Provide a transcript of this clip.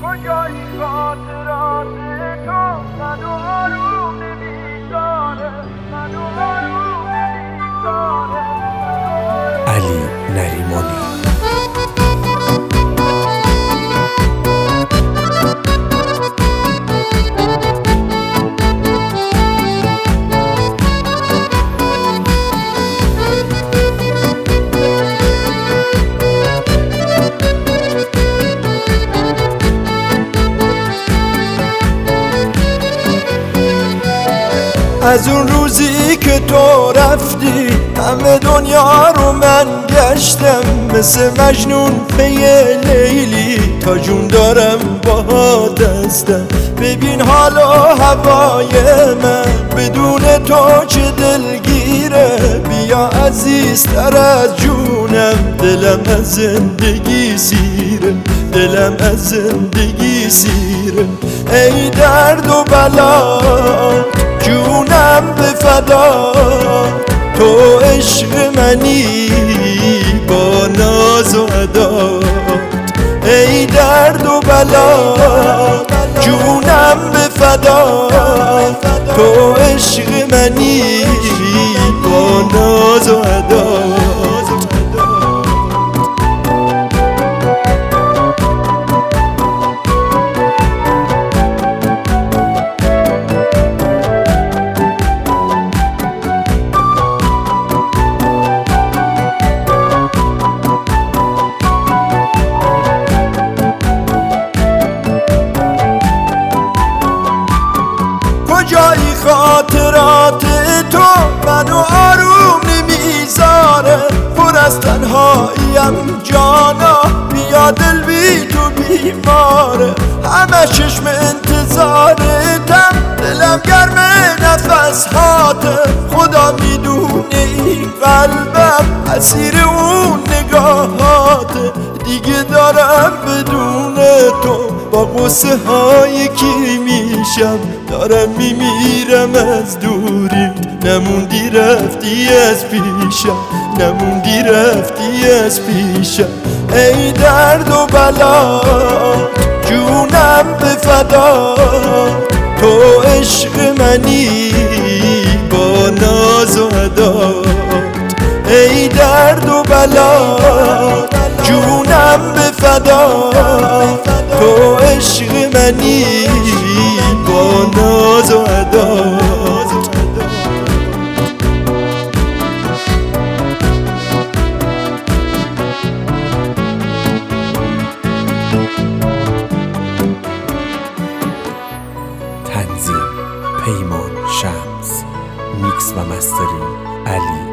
کجایی خاطرات تو منو آروم نمیذاره، منو آروم نمیذاره. علی نریمانی. از اون روزی که تو رفتی همه دنیا رو من گشتم، مثل مجنون پی لیلی تا جون دارم با دستم. ببین حالا هوای من بدون تو چه دلگیره، بیا عزیزتر از جونم. دلم از زندگی سیره، دلم از زندگی سیره. ای درد و بلا جونم به فدا، تو عشق منی با ناز و عدات. ای درد و بلا جونم به فدا، تو عشق منی با ناز و عدات. کجایی خاطرات تو منو آروم نمیذاره، پر از تنهاییم جانا، بیا دل بی تو بیماره. همه چشم انتظارتم، دلم گرم نفس هاته. خدا میدونه این قلبم اسیر اون نگاهاته. دیگه دارم بدون تو با قصه های کی میشم، دارم میمیرم از دوری. نموندی رفتی از پیشم، نموندی رفتی از پیشم. ای درد و بلا جونم به فدا، تو عشق منی با ناز و عدات. ای درد و بلا جونم به فدا، تو عشق منی با ناز و عدات. تنظیم پیمان شمس. میکس و مسترینگ علی